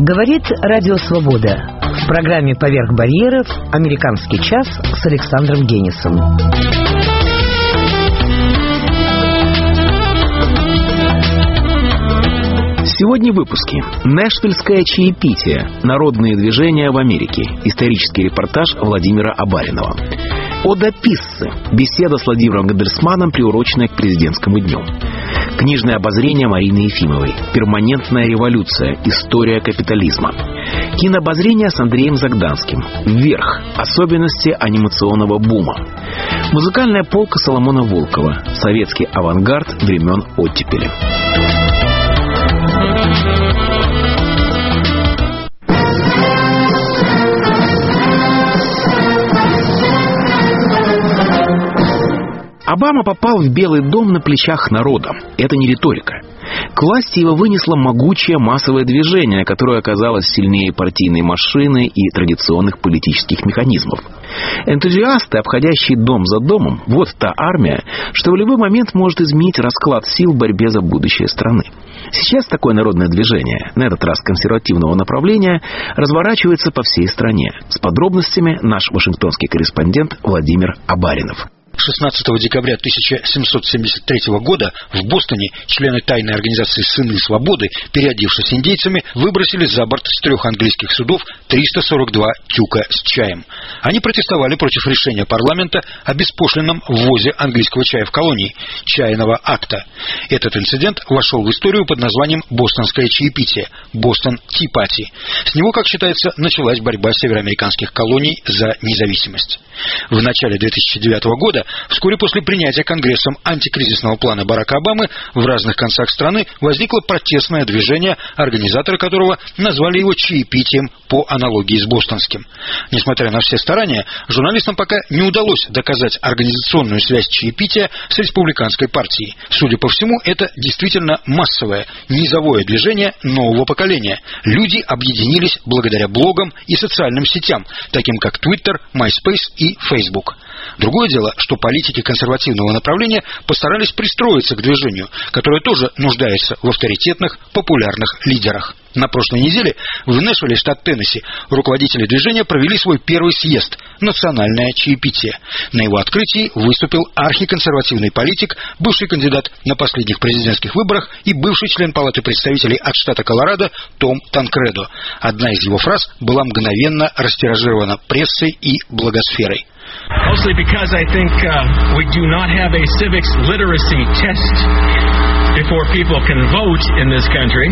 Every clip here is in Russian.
Говорит Радио Свобода. В программе «Поверх барьеров» «Американский час» с Александром Генисом. Сегодня в выпуске. Нэшвиллское чаепитие. Народные движения в Америке. Исторический репортаж Владимира Абаринова. Ода Писсы. Беседа с Владимиром Гандельсманом, приуроченная к президентскому дню. Книжное обозрение Марины Ефимовой. Перманентная революция. История капитализма. Кинообозрение с Андреем Загданским. Вверх. Особенности анимационного бума. Музыкальная полка Соломона Волкова. Советский авангард времен оттепели. Обама попал в Белый дом на плечах народа. Это не риторика. К власти его вынесло могучее массовое движение, которое оказалось сильнее партийной машины и традиционных политических механизмов. Энтузиасты, обходящие дом за домом, вот та армия, что в любой момент может изменить расклад сил в борьбе за будущее страны. Сейчас такое народное движение, на этот раз консервативного направления, разворачивается по всей стране. С подробностями наш вашингтонский корреспондент Владимир Абаринов. 16 декабря 1773 года в Бостоне члены тайной организации «Сыны свободы», переодевшись индейцами, выбросили за борт с 3 английских судов 342 тюка с чаем. Они протестовали против решения парламента о беспошлинном ввозе английского чая в колонии, чайного акта. Этот инцидент вошел в историю под названием «Бостонское чаепитие» – «Бостон Ти Пати». С него, как считается, началась борьба североамериканских колоний за независимость. В начале 2009 года, вскоре после принятия Конгрессом антикризисного плана Барака Обамы, в разных концах страны возникло протестное движение, организаторы которого назвали его чаепитием по аналогии с бостонским. Несмотря на все старания, журналистам пока не удалось доказать организационную связь чаепития с республиканской партией. Судя по всему, это действительно массовое, низовое движение нового поколения. Люди объединились благодаря блогам и социальным сетям, таким как Twitter, MySpace и Facebook. Другое дело, что политики консервативного направления постарались пристроиться к движению, которое тоже нуждается в авторитетных, популярных лидерах. На прошлой неделе в Нэшвилле, штат Теннесси, руководители движения провели свой первый съезд «Национальное чаепитие». На его открытии выступил архиконсервативный политик, бывший кандидат на последних президентских выборах и бывший член Палаты представителей от штата Колорадо Том Танкредо. Одна из его фраз была мгновенно растиражирована прессой и благосферой. Mostly because I think we do not have a civics literacy test before people can vote in this country.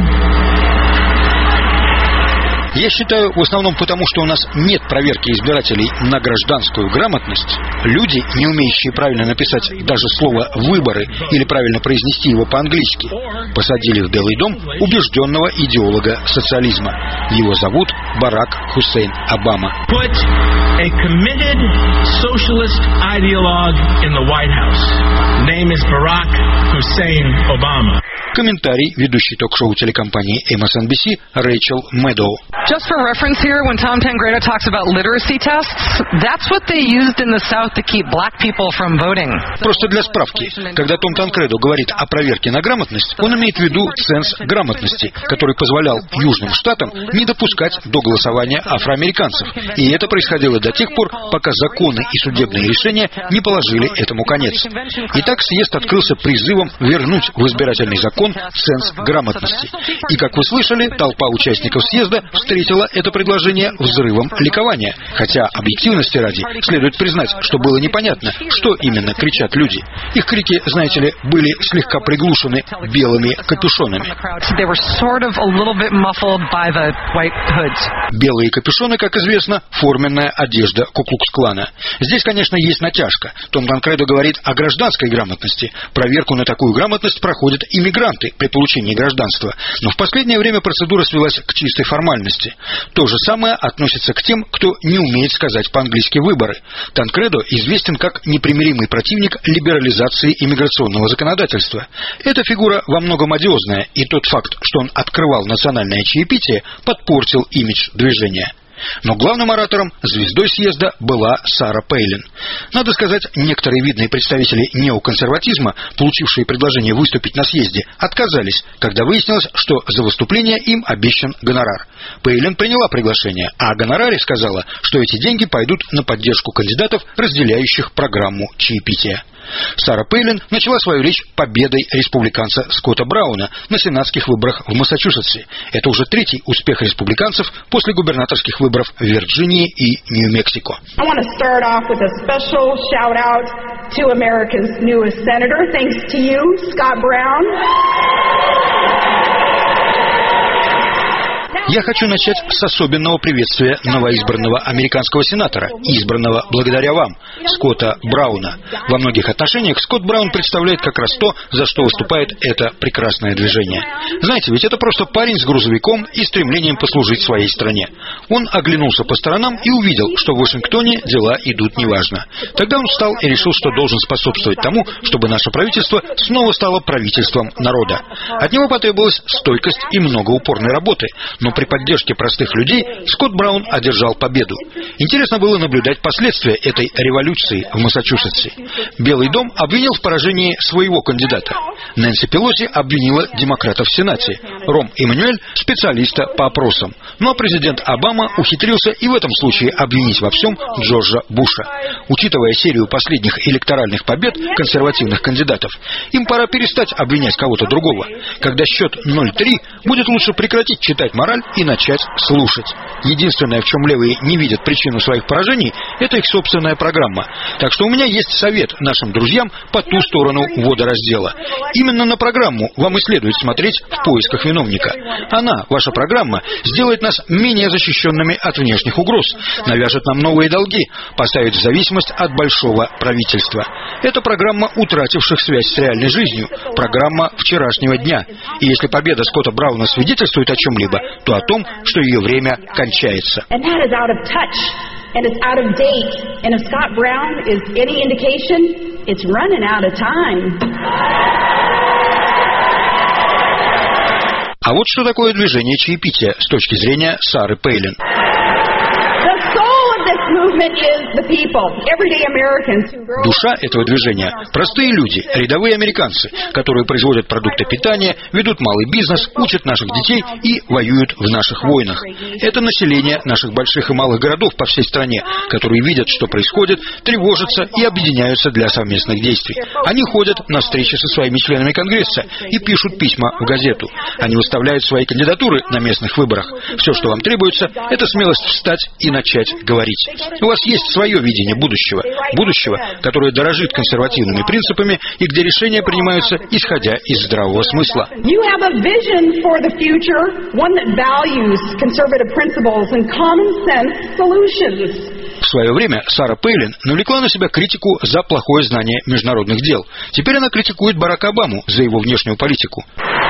Я считаю, в основном потому, что у нас нет проверки избирателей на гражданскую грамотность. Люди, не умеющие правильно написать даже слово «выборы» или правильно произнести его по-английски, посадили в Белый дом убежденного идеолога социализма. Его зовут Барак Хусейн Обама. Put a committed socialist ideologue in the White House. Name is Barack Hussein Obama. Комментарий ведущей ток-шоу телекомпании MSNBC Рэйчел Мэдоу. Just for reference here, when Tom Tangrado talks about literacy tests, that's what they used in the South to keep black people from voting. Просто для справки, когда Том Танкредо говорит о проверке на грамотность, он имеет в виду ценз грамотности, который позволял южным штатам не допускать до голосования афроамериканцев. И это происходило до тех пор, пока законы и судебные решения не положили этому конец. Итак, съезд открылся призывом вернуть в избирательный закон ценз грамотности. И, как вы слышали, толпа участников съезда встретила это предложение взрывом ликования. Хотя, объективности ради, следует признать, что было непонятно, что именно кричат люди. Их крики, знаете ли, были слегка приглушены белыми капюшонами. Белые капюшоны, как известно, форменная одежда Ку-Клукс-клана. Здесь, конечно, есть натяжка. Том Танкредо говорит о гражданской грамотности. Проверку на такую грамотность проходят иммигранты при получении гражданства. Но в последнее время процедура свелась к чистой формальности. То же самое относится к тем, кто не умеет сказать по-английски «выборы». Танкредо известен как непримиримый противник либерализации иммиграционного законодательства. Эта фигура во многом одиозная, и тот факт, что он открывал национальное чаепитие, подпортил имидж движения. Но главным оратором, звездой съезда, была Сара Пейлин. Надо сказать, некоторые видные представители неоконсерватизма, получившие предложение выступить на съезде, отказались, когда выяснилось, что за выступление им обещан гонорар. Пейлин приняла приглашение, а о гонораре сказала, что эти деньги пойдут на поддержку кандидатов, разделяющих программу чаепития. Сара Пейлин начала свою речь победой республиканца Скотта Брауна на сенатских выборах в Массачусетсе. Это уже третий успех республиканцев после губернаторских выборов в Вирджинии и Нью-Мексико. Я хочу начать с особенного приветствия новоизбранного американского сенатора, избранного благодаря вам, Скотта Брауна. Во многих отношениях Скотт Браун представляет как раз то, за что выступает это прекрасное движение. Знаете, ведь это просто парень с грузовиком и стремлением послужить своей стране. Он оглянулся по сторонам и увидел, что в Вашингтоне дела идут неважно. Тогда он встал и решил, что должен способствовать тому, чтобы наше правительство снова стало правительством народа. От него потребовалась стойкость и много упорной работы, но при поддержке простых людей Скотт Браун одержал победу. Интересно было наблюдать последствия этой революции в Массачусетсе. Белый дом обвинил в поражении своего кандидата. Нэнси Пелоси обвинила демократов в Сенате. Ром Эммануэль – специалиста по опросам. Ну а президент Обама ухитрился и в этом случае обвинить во всем Джорджа Буша. Учитывая серию последних электоральных побед консервативных кандидатов, им пора перестать обвинять кого-то другого. Когда счет 0-3, будет лучше прекратить читать мораль и начать слушать. Единственное, в чем левые не видят причину своих поражений, это их собственная программа. Так что у меня есть совет нашим друзьям по ту сторону водораздела. Именно на программу вам и следует смотреть в поисках виновника. Она, ваша программа, сделает нас менее защищенными от внешних угроз, навяжет нам новые долги, поставит в зависимость от большого правительства. Это программа утративших связь с реальной жизнью, программа вчерашнего дня. И если победа Скотта Брауна свидетельствует о чем-либо, то о том, что ее время кончается. And it's out of date. And if Scott Brown is any indication, it's running out of time. А вот что такое движение чаепития с точки зрения Сары Пейлин. Душа этого движения – простые люди, рядовые американцы, которые производят продукты питания, ведут малый бизнес, учат наших детей и воюют в наших войнах. Это население наших больших и малых городов по всей стране, которые видят, что происходит, тревожатся и объединяются для совместных действий. Они ходят на встречи со своими членами Конгресса и пишут письма в газету. Они выставляют свои кандидатуры на местных выборах. Все, что вам требуется, это смелость встать и начать говорить. У вас есть свое видение будущего, которое дорожит консервативными принципами и где решения принимаются, исходя из здравого смысла. В свое время Сара Пейлин навлекла на себя критику за плохое знание международных дел. Теперь она критикует Барака Обаму за его внешнюю политику.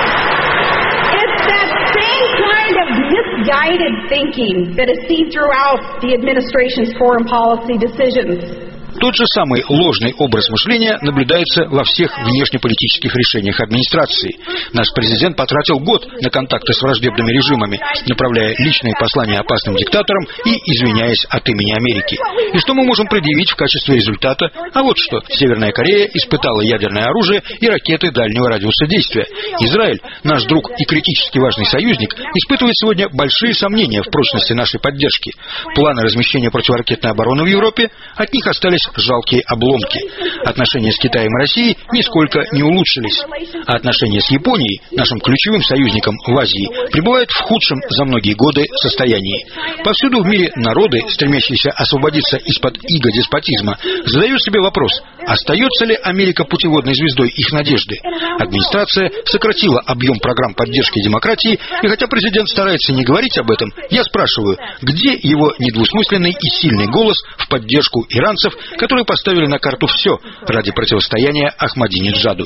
Misguided thinking that is seen throughout the administration's foreign policy decisions. Тот же самый ложный образ мышления наблюдается во всех внешнеполитических решениях администрации. Наш президент потратил год на контакты с враждебными режимами, направляя личные послания опасным диктаторам и извиняясь от имени Америки. И что мы можем предъявить в качестве результата? А вот что. Северная Корея испытала ядерное оружие и ракеты дальнего радиуса действия. Израиль, наш друг и критически важный союзник, испытывает сегодня большие сомнения в прочности нашей поддержки. Планы размещения противоракетной обороны в Европе, от них остались жалкие обломки. Отношения с Китаем и Россией нисколько не улучшились. А отношения с Японией, нашим ключевым союзником в Азии, пребывают в худшем за многие годы состоянии. Повсюду в мире народы, стремящиеся освободиться из-под иго деспотизма, задают себе вопрос, остается ли Америка путеводной звездой их надежды. Администрация сократила объем программ поддержки демократии, и хотя президент старается не говорить об этом, я спрашиваю, где его недвусмысленный и сильный голос в поддержку иранцев, которые поставили на карту все ради противостояния Ахмадинеджаду.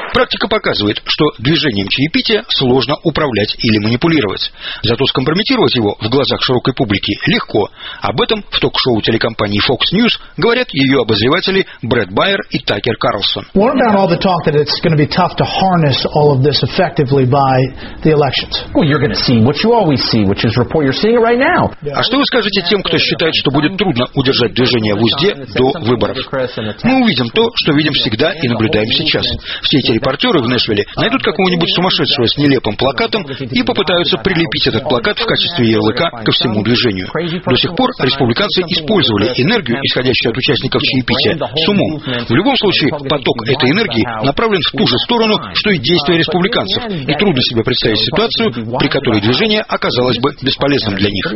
Практика показывает, что движением чаепития сложно управлять или манипулировать. Зато скомпрометировать его в глазах широкой публики легко. Об этом в ток-шоу телекомпании Fox News говорят ее обозреватели Брэд Байер и Такер Карлсон. А что вы скажете тем, кто считает, что будет трудно удержать движение в узде до выборов? Мы увидим то, что видим всегда и наблюдаем сейчас. Все эти репортеры в Нэшвилле найдут какого-нибудь сумасшедшего с нелепым плакатом и попытаются прилепить этот плакат в качестве ярлыка ко всему движению. До сих пор республиканцы использовали энергию, исходящую от участников чаепития, с умом. В любом случае, поток этой энергии направлен в ту же сторону, что и действия республиканцев, и трудно себе представить ситуацию, при которой движение оказалось бы бесполезным для них.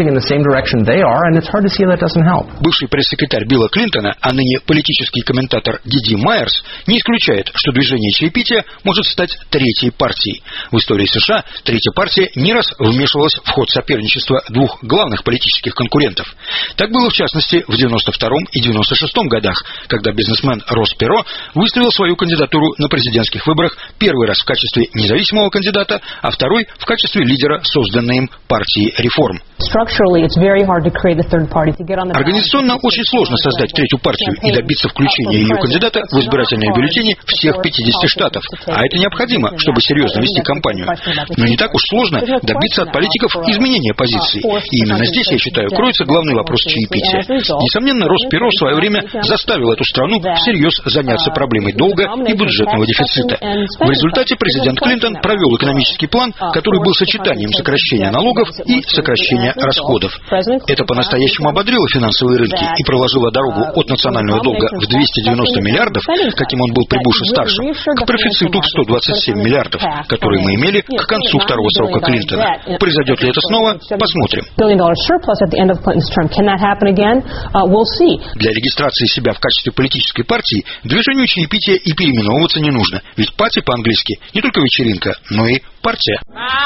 Бывший пресс-секретарь Билла Клинтона, а ныне политический комментатор Диди Майерс, не исключает, что движение чаепития может стать третьей партией. В истории США третья партия не раз вмешивалась в ход соперничества двух главных политических конкурентов. Так было, в частности, в 92-м и 96-м годах, когда бизнесмен Росс Перро выставил свою кандидатуру на президентских выборах первый раз в качестве независимого кандидата, а второй в качестве лидера созданной им партии реформ. Организационно очень сложно создать третью партию и добиться включения ее кандидата в избирательные бюллетени всех 50 штатов, а это необходимо, чтобы серьезно вести кампанию. Но не так уж сложно добиться от политиков изменения позиции. И именно здесь, я считаю, кроется главный вопрос чаепития. Несомненно, Росс Перро в свое время заставил эту страну всерьез заняться проблемой долга и бюджетного дефицита. В результате президент Клинтон провел экономический план, который был сочетанием сокращения налогов и сокращения расходов. Это по-настоящему ободрило финансовые рынки и проложило дорогу от национального долга в 290 миллиардов, каким он был при Буше-старшем, к профициту в 127 миллиардов, который мы имели к концу второго срока Клинтона. Произойдет ли это снова? Посмотрим. Для регистрации себя в качестве политической партии движению чаепития и переименовываться не нужно, ведь пати по-английски не только вечеринка, но и партия.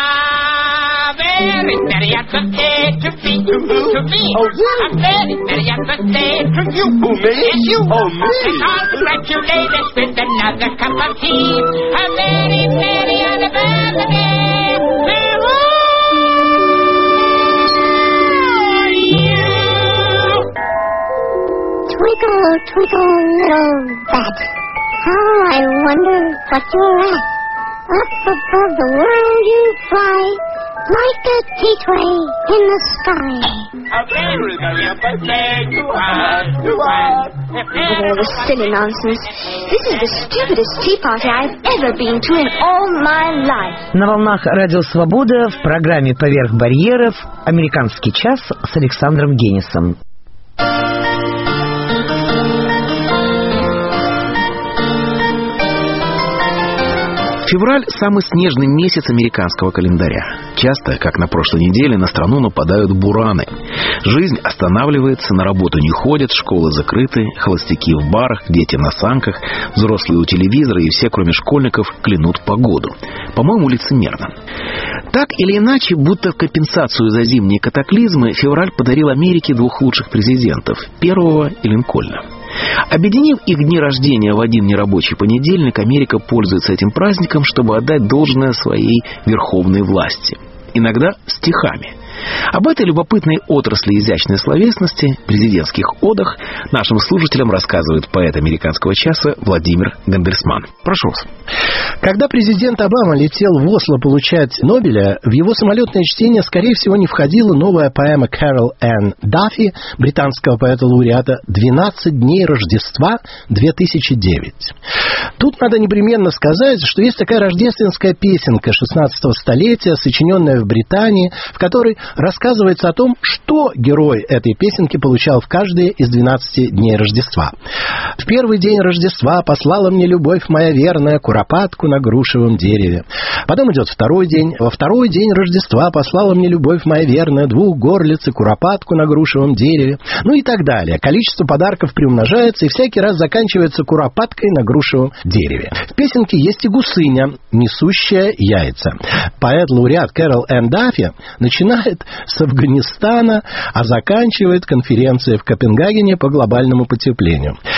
Twinkle, twinkle, little bat, how I wonder what you're at. Up above the world you fly, like a gateway in the sky. All this silly nonsense. This is the stupidest tea party I've ever been to in all my life. На волнах Радио Свобода в программе «Поверх барьеров» «Американский час» с Александром Генисом. Февраль – самый снежный месяц американского календаря. Часто, как на прошлой неделе, на страну нападают бураны. Жизнь останавливается, на работу не ходят, школы закрыты, холостяки в барах, дети на санках, взрослые у телевизора и все, кроме школьников, клянут погоду. По-моему, лицемерно. Так или иначе, будто в компенсацию за зимние катаклизмы, февраль подарил Америке двух лучших президентов – Первого и Линкольна. Объединив их дни рождения в один нерабочий понедельник, Америка пользуется этим праздником, чтобы отдать должное своей верховной власти. Иногда стихами. Об этой любопытной отрасли изящной словесности, президентских одах, нашим слушателям рассказывает поэт американского часа Владимир Гандельсман. Прошу вас. Когда президент Обама летел в Осло получать Нобеля, в его самолетное чтение, скорее всего, не входила новая поэма Кэрол Энн Даффи, британского поэта-лауреата «12 дней Рождества 2009». Тут надо непременно сказать, что есть такая рождественская песенка 16-го столетия, сочиненная в Британии, в которой рассказывается о том, что герой этой песенки получал в каждые из 12 дней Рождества. «В первый день Рождества послала мне любовь моя верная куропатку на грушевом дереве». Потом идет второй день. «Во второй день Рождества послала мне любовь моя верная двух горлиц и куропатку на грушевом дереве». Ну и так далее. Количество подарков приумножается и всякий раз заканчивается куропаткой на грушевом дереве. В песенке есть и гусыня, несущая яйца. Поэт-лауреат Кэрол Энн Даффи начинает с Афганистана, а заканчивает конференцией в Копенгагене по глобальному потеплению.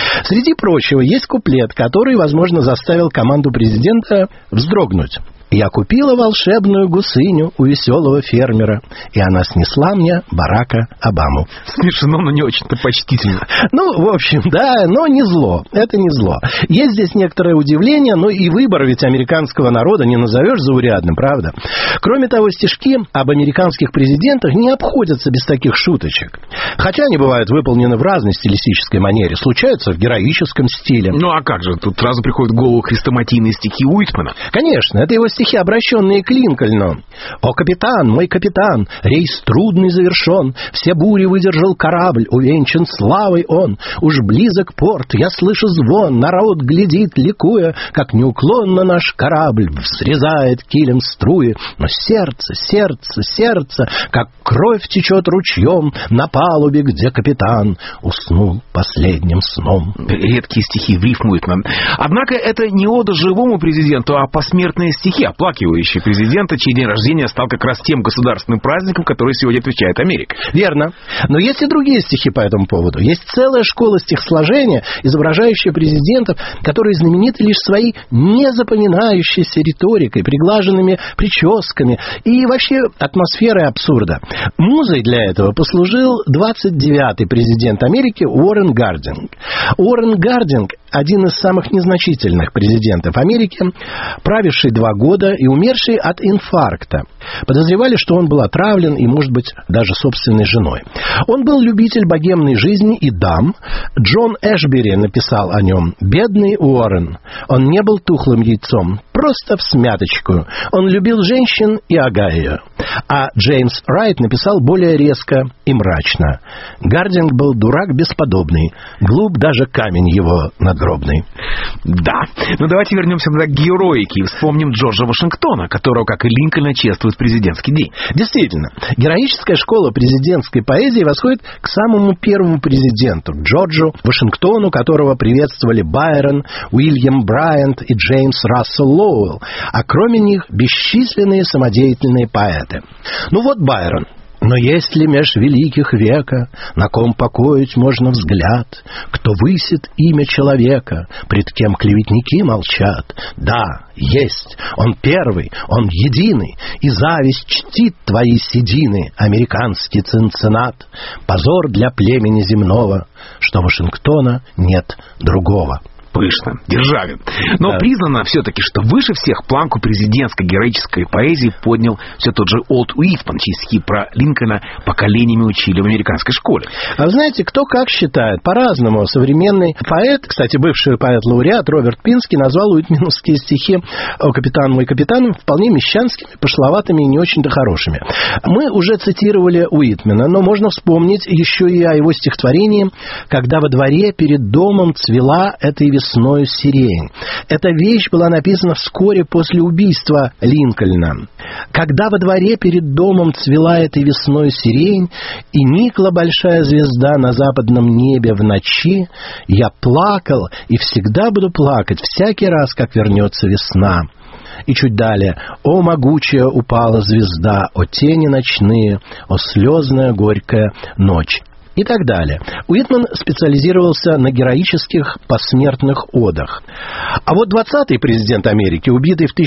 Среди прочего, есть куплет, который, возможно, заставил команду президента вздрогнуть. «Я купила волшебную гусыню у веселого фермера, и она снесла мне Барака Обаму». Смешно, но не очень-то почтительно. Ну, в общем, да, но не зло. Это не зло. Есть здесь некоторое удивление, но и выбор ведь американского народа не назовешь заурядным, правда? Кроме того, стишки об американских президентах не обходятся без таких шуточек. Хотя они бывают выполнены в разной стилистической манере, случаются в героическом стиле. Ну, а как же? Тут сразу приходят в голову хрестоматийные стихи Уитмана. Конечно, это его стихи, обращенные к Линкольну. «О, капитан, мой капитан, рейс трудный завершен, все бури выдержал корабль, увенчан славой он. Уж близок порт, я слышу звон, народ глядит, ликуя, как неуклонно наш корабль срезает килем струи. Но сердце, сердце, сердце, как кровь течет ручьем на палубе, где капитан уснул последним сном». Редкие стихи в рифму Уитман. Однако это не ода живому президенту, а посмертные стихи, оплакивающие президента, чей день рождения стал как раз тем государственным праздником, который сегодня отвечает Америка. Верно. Но есть и другие стихи по этому поводу. Есть целая школа стихосложения, изображающая президентов, которые знамениты лишь своей незапоминающейся риторикой, приглаженными прическами и вообще атмосферой абсурда. Музой для этого послужил 29-й президент Америки Уоррен Гардинг. Уоррен Гардинг – один из самых незначительных президентов Америки, правивший 2 года и умерший от инфаркта. Подозревали, что он был отравлен и, может быть, даже собственной женой. Он был любитель богемной жизни и дам. Джон Эшбери написал о нем: «Бедный Уоррен. Он не был тухлым яйцом, просто всмяточку. Он любил женщин и агаю». А Джеймс Райт написал более резко и мрачно: «Гардинг был дурак бесподобный, глуп даже камень его надгробный». Да, но давайте вернемся к героике и вспомним Джорджа Вашингтона, которого, как и Линкольна, чествует в президентский день. Действительно, героическая школа президентской поэзии восходит к самому первому президенту, Джорджу Вашингтону, которого приветствовали Байрон, Уильям Брайант и Джеймс Рассел Лоуэлл, а кроме них бесчисленные самодеятельные поэты. Ну вот Байрон. «Но есть ли меж великих века, на ком покоить можно взгляд, кто высит имя человека, пред кем клеветники молчат? Да, есть, он первый, он единый, и зависть чтит твои седины, американский цинциннат. Позор для племени земного, что Вашингтона нет другого». Пышно, державен. Но признано все-таки, что выше всех планку президентской героической поэзии поднял все тот же Олд Уитман, чьи стихи про Линкольна поколениями учили в американской школе. А знаете, кто как считает? По-разному. Современный поэт, кстати, бывший поэт-лауреат Роберт Пински назвал уитменовские стихи «О, капитан, мой капитан» вполне мещанскими, пошловатыми и не очень-то хорошими. Мы уже цитировали Уитмена, но можно вспомнить еще и о его стихотворении «Когда во дворе перед домом цвела этой весною сирень». Эта вещь была написана вскоре после убийства Линкольна. «Когда во дворе перед домом цвела этой весною сирень, и никла большая звезда на западном небе в ночи, я плакал и всегда буду плакать всякий раз, как вернется весна». И чуть далее: «О, могучая упала звезда, о тени ночные, о слезная горькая ночь». И так далее. Уитман специализировался на героических посмертных одах. А вот 20-й президент Америки, убитый в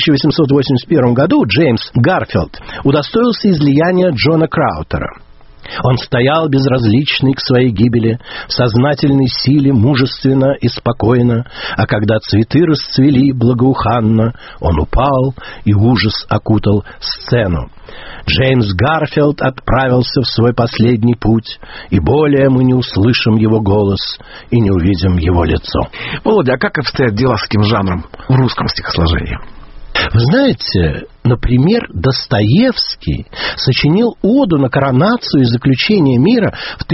1881 году, Джеймс Гарфилд, удостоился излияния Джона Краутера. Он стоял безразличный к своей гибели, в сознательной силе, мужественно и спокойно, а когда цветы расцвели благоуханно, он упал, и ужас окутал сцену. Джеймс Гарфилд отправился в свой последний путь, и более мы не услышим его голос и не увидим его лицо. Володя, а как обстоят дела с этим жанром в русском стихосложении? Вы знаете, например, Достоевский сочинил оду на коронацию и заключение мира в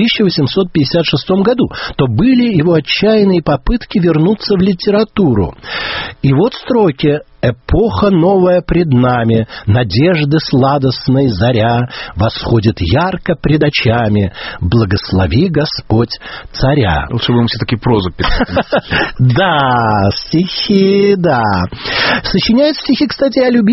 1856 году. То были его отчаянные попытки вернуться в литературу. И вот строки: «Эпоха новая пред нами, надежды сладостной заря восходит ярко пред очами, благослови Господь царя». Лучше бы мы все-таки прозу писали. Да, стихи, да. Сочиняет стихи, кстати, о любимом президенте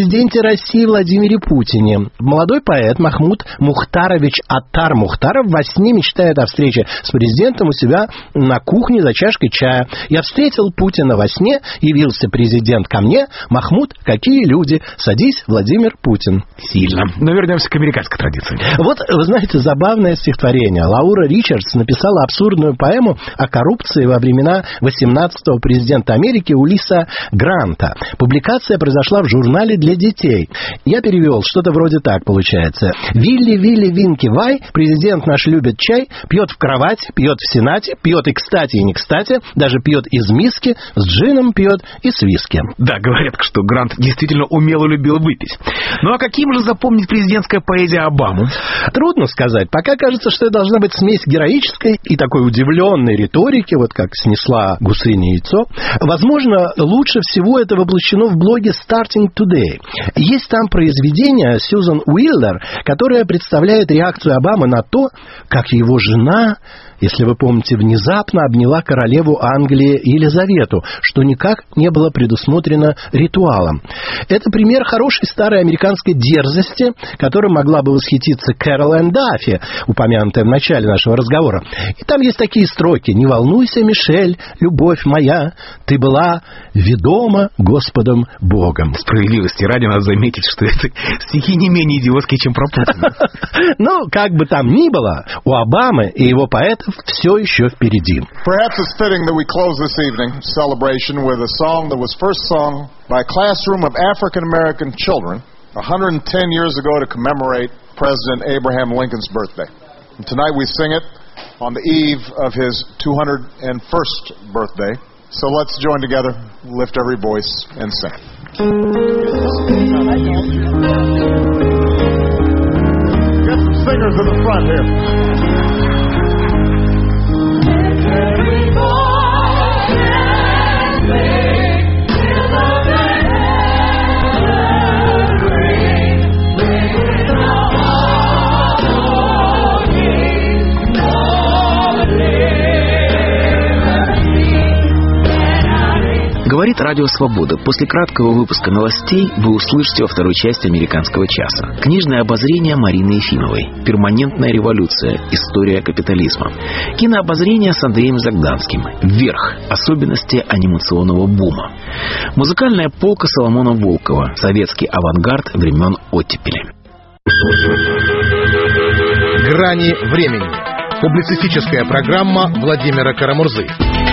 президенте России Владимире Путине. Молодой поэт Махмуд Мухтарович Аттар Мухтаров во сне мечтает о встрече с президентом у себя на кухне за чашкой чая. «Я встретил Путина во сне, явился президент ко мне. Махмуд, какие люди? Садись, Владимир Путин». Сильно. Но вернемся к американской традиции. Вот, вы знаете, забавное стихотворение. Лаура Ричардс написала абсурдную поэму о коррупции во времена 18-го президента Америки Улисса Гранта. Публикация произошла в журнале для детей. Я перевел, что-то вроде так получается. Вилли, Вилли, Винки, Вай, президент наш любит чай, пьет в кровать, пьет в сенате, пьет и кстати, и не кстати, даже пьет из миски, с джином пьет и с виски. Да, говорят, что Грант действительно умело любил выпить. Ну а каким же запомнить президентская поэзия Обаму? Трудно сказать. Пока кажется, что это должна быть смесь героической и такой удивленной риторики, вот как снесла гусыне яйцо. Возможно, лучше всего это воплощено в блоге Starting Today. Есть там произведение Сьюзан Уиллер, которое представляет реакцию Обамы на то, как его жена, если вы помните, внезапно обняла королеву Англии Елизавету, что никак не было предусмотрено ритуалом. Это пример хорошей старой американской дерзости, которой могла бы восхититься Кэрол Энн Даффи, упомянутая в начале нашего разговора. И там есть такие строки: «Не волнуйся, Мишель, любовь моя, ты была ведома Господом Богом». Справедливости ради надо заметить, что это стихи не менее идиотские, чем про Путина. Ну, как бы там ни было, у Обамы и его поэтов все еще впереди. Perhaps it's fitting that we close this evening celebration with a song that was first sung by a classroom of African American children 110 years ago to commemorate President Abraham Lincoln's birthday. And tonight we sing it on the eve of his 201st birthday. So let's join together, lift every voice, and sing. Get some singers in the front here. Говорит Радио Свобода. После краткого выпуска новостей вы услышите во второй части «Американского часа». Книжное обозрение Марины Ефимовой. «Перманентная революция. История капитализма». Кинообозрение с Андреем Загданским. «Вверх. Особенности анимационного бума». Музыкальная полка Соломона Волкова. Советский авангард времен оттепели. «Грани времени». Публицистическая программа Владимира Карамурзы.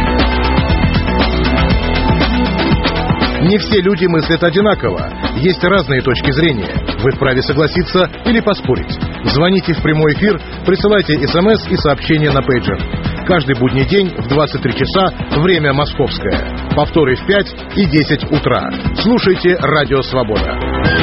Не все люди мыслят одинаково. Есть разные точки зрения. Вы вправе согласиться или поспорить. Звоните в прямой эфир, присылайте СМС и сообщения на пейджер. Каждый будний день в 23 часа, время московское. Повторы в 5 и 10 утра. Слушайте Радио Свобода.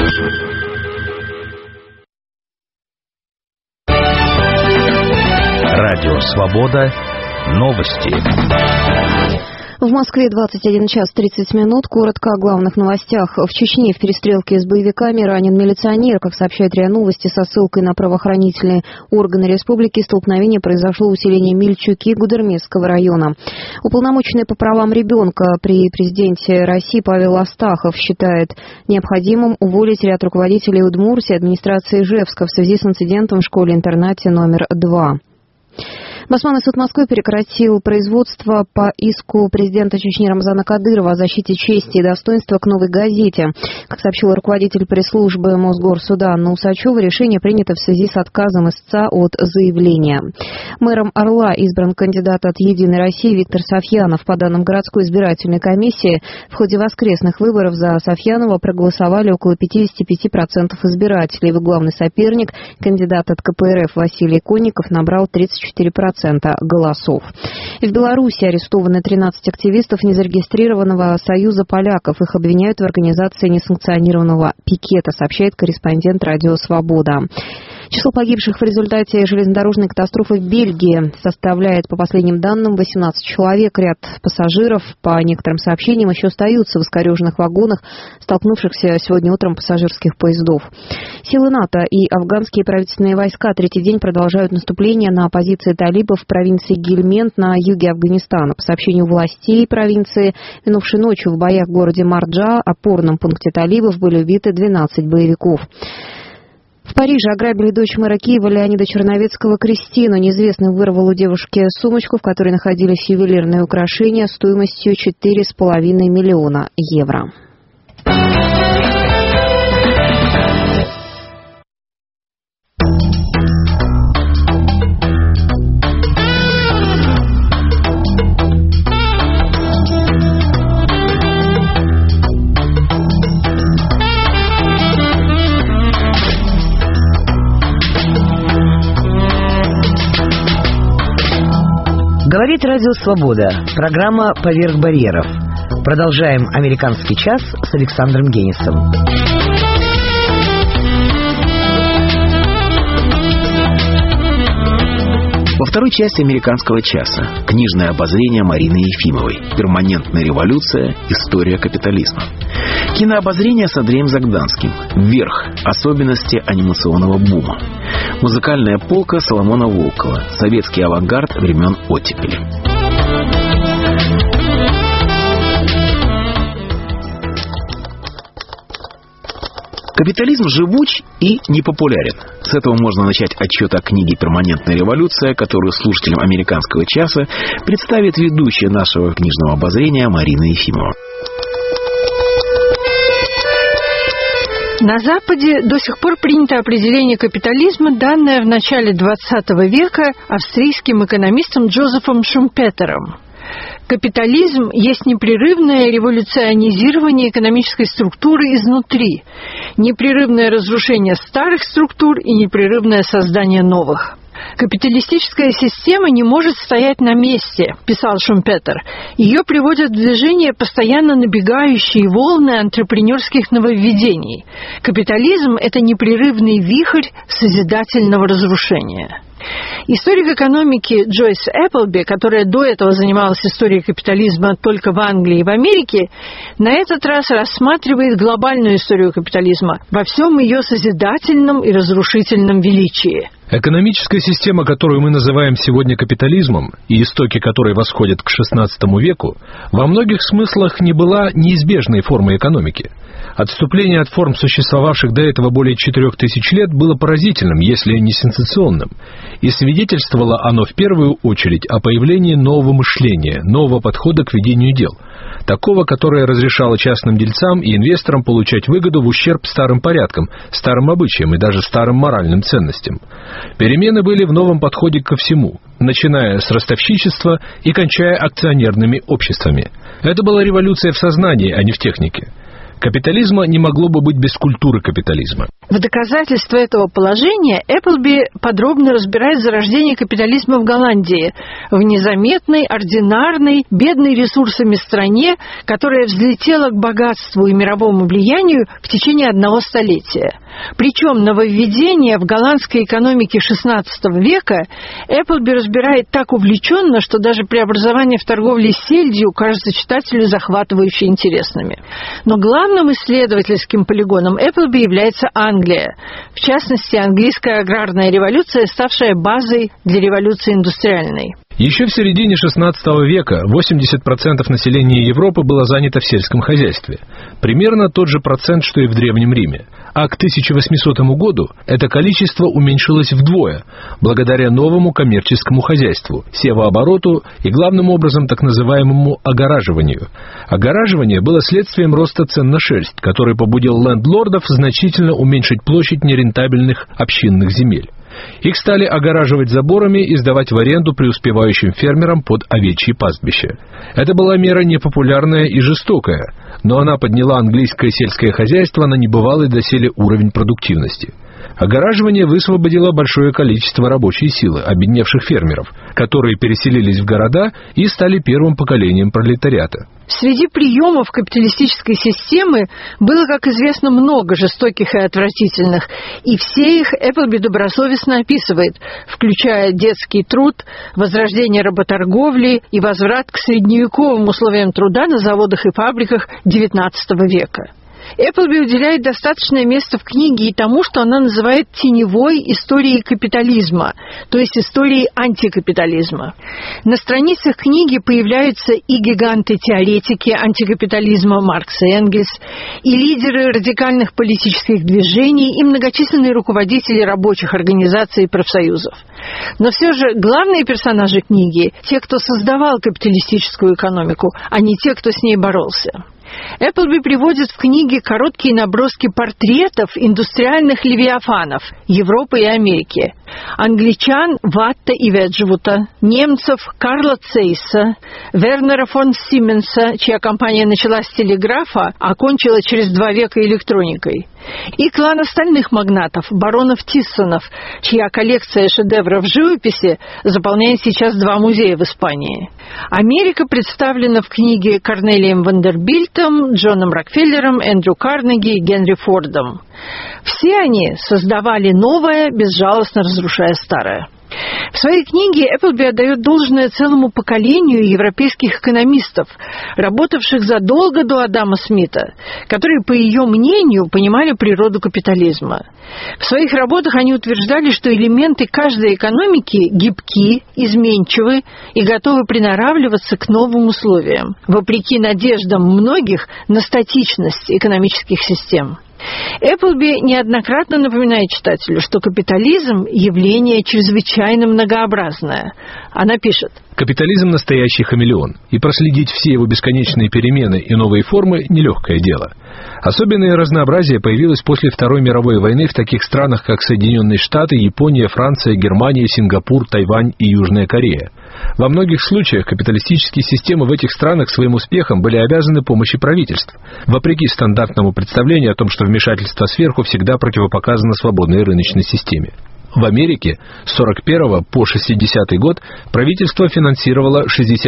Радио Свобода. Новости. В Москве 21 час 30 минут. Коротко о главных новостях. В Чечне в перестрелке с боевиками ранен милиционер. Как сообщает РИА Новости со ссылкой на правоохранительные органы республики, столкновение произошло у селения Мельчуки Гудермесского района. Уполномоченный по правам ребенка при президенте России Павел Астахов считает необходимым уволить ряд руководителей Удмуртии администрации Ижевска в связи с инцидентом в школе-интернате номер 2. Басманный суд Москвы прекратил производство по иску президента Чечни Рамзана Кадырова о защите чести и достоинства к «Новой газете». Как сообщил руководитель пресс-службы Мосгорсуда Анна Усачева, решение принято в связи с отказом истца от заявления. Мэром Орла избран кандидат от «Единой России» Виктор Софьянов. По данным городской избирательной комиссии, в ходе воскресных выборов за Софьянова проголосовали около 55% избирателей. Его главный соперник, кандидат от КПРФ Василий Конников, набрал 34% голосов. В Беларуси арестованы 13 активистов незарегистрированного Союза поляков. Их обвиняют в организации несанкционированного пикета, сообщает корреспондент Радио Свобода. Число погибших в результате железнодорожной катастрофы в Бельгии составляет, по последним данным, 18 человек. Ряд пассажиров, по некоторым сообщениям, еще остаются в искореженных вагонах, столкнувшихся сегодня утром пассажирских поездов. Силы НАТО и афганские правительственные войска третий день продолжают наступление на позиции талибов в провинции Гельмент на юге Афганистана. По сообщению властей провинции, минувшей ночью в боях в городе Марджа, опорном пункте талибов, были убиты 12 боевиков. В Париже ограбили дочь мэра Киева Леонида Черновецкого Кристину. Неизвестный вырвал у девушки сумочку, в которой находились ювелирные украшения стоимостью 4,5 миллиона евро. Говорит Радио Свобода. Программа «Поверх барьеров». Продолжаем «Американский час» с Александром Генисом. Во второй части «Американского часа» книжное обозрение Марины Ефимовой «Перманентная революция. История капитализма». Кинообозрение с Андреем Загданским «Вверх. Особенности анимационного бума». Музыкальная полка Соломона Волкова «Советский авангард времен оттепели». Капитализм живуч и непопулярен. С этого можно начать отчет о книге «Перманентная революция», которую слушателям «Американского часа» представит ведущая нашего книжного обозрения Марина Ефимова. На Западе до сих пор принято определение капитализма, данное в начале XX века австрийским экономистом Джозефом Шумпетером. Капитализм есть непрерывное революционизирование экономической структуры изнутри, непрерывное разрушение старых структур и непрерывное создание новых. Капиталистическая система не может стоять на месте, писал Шумпетер. Ее приводят в движение постоянно набегающие волны антрепренерских нововведений. Капитализм – это непрерывный вихрь созидательного разрушения. Историк экономики Джойс Эпплби, которая до этого занималась историей капитализма только в Англии и в Америке, на этот раз рассматривает глобальную историю капитализма во всем ее созидательном и разрушительном величии. Экономическая система, которую мы называем сегодня капитализмом, и истоки которой восходят к XVI веку, во многих смыслах не была неизбежной формой экономики. Отступление от форм, существовавших до этого более 4000 лет, было поразительным, если не сенсационным, и свидетельствовало оно в первую очередь о появлении нового мышления, нового подхода к ведению дел, такого, которое разрешало частным дельцам и инвесторам получать выгоду в ущерб старым порядкам, старым обычаям и даже старым моральным ценностям. Перемены были в новом подходе ко всему, начиная с ростовщичества и кончая акционерными обществами. Это была революция в сознании, а не в технике. Капитализма не могло бы быть без культуры капитализма. В доказательство этого положения Эпплби подробно разбирает зарождение капитализма в Голландии, в незаметной, ординарной, бедной ресурсами стране, которая взлетела к богатству и мировому влиянию в течение одного столетия. Причем нововведения в голландской экономике XVI века Эпплби разбирает так увлеченно, что даже преобразования в торговле сельдью кажутся читателю захватывающе интересными. Но главным исследовательским полигоном Эпплби является Англия, в частности, английская аграрная революция, ставшая базой для революции индустриальной. Еще в середине XVI века 80% населения Европы было занято в сельском хозяйстве. Примерно тот же процент, что и в Древнем Риме. А к 1800 году это количество уменьшилось вдвое, благодаря новому коммерческому хозяйству, севообороту и, главным образом, так называемому огораживанию. Огораживание было следствием роста цен на шерсть, который побудил лендлордов значительно уменьшить площадь нерентабельных общинных земель. Их стали огораживать заборами и сдавать в аренду преуспевающим фермерам под овечьи пастбища. Это была мера непопулярная и жестокая, но она подняла английское сельское хозяйство на небывалый доселе уровень продуктивности. Огораживание высвободило большое количество рабочей силы, обедневших фермеров, которые переселились в города и стали первым поколением пролетариата. Среди приемов капиталистической системы было, как известно, много жестоких и отвратительных, и все их Эпплби добросовестно описывает, включая детский труд, возрождение работорговли и возврат к средневековым условиям труда на заводах и фабриках XIX века. Эпплби уделяет достаточное место в книге и тому, что она называет теневой историей капитализма, то есть историей антикапитализма. На страницах книги появляются и гиганты-теоретики антикапитализма Маркс и Энгельс, и лидеры радикальных политических движений, и многочисленные руководители рабочих организаций и профсоюзов. Но все же главные персонажи книги – те, кто создавал капиталистическую экономику, а не те, кто с ней боролся. Эпплби приводит в книге короткие наброски портретов индустриальных левиафанов Европы и Америки. Англичан Ватта и Веджвута, немцев Карла Цейса, Вернера фон Сименса, чья компания началась с телеграфа, а кончила через 2 века электроникой, и клан остальных магнатов, баронов Тиссонов, чья коллекция шедевров живописи заполняет сейчас 2 музея в Испании. Америка представлена в книге Корнелием Вандербильтом, Джоном Рокфеллером, Эндрю Карнеги и Генри Фордом. Все они создавали новое, безжалостно разрушая старое. В своей книге Эпплби отдает должное целому поколению европейских экономистов, работавших задолго до Адама Смита, которые, по ее мнению, понимали природу капитализма. В своих работах они утверждали, что элементы каждой экономики гибки, изменчивы и готовы приноравливаться к новым условиям, вопреки надеждам многих на статичность экономических систем. Эпплби неоднократно напоминает читателю, что капитализм – явление чрезвычайно многообразное. Она пишет: «Капитализм – настоящий хамелеон, и проследить все его бесконечные перемены и новые формы – нелегкое дело. Особенное разнообразие появилось после Второй мировой войны в таких странах, как Соединенные Штаты, Япония, Франция, Германия, Сингапур, Тайвань и Южная Корея. Во многих случаях капиталистические системы в этих странах своим успехом были обязаны помощи правительств, вопреки стандартному представлению о том, что вмешательство сверху всегда противопоказано свободной рыночной системе. В Америке с 1941 по 1960 год правительство финансировало